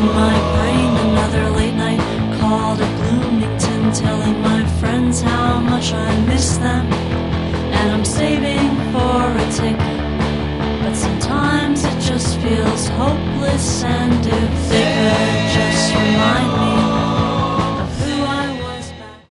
my brain another late night call to Bloomington, telling my friends how much I miss them. And I'm saving for a ticket, but sometimes it just feels hopeless and if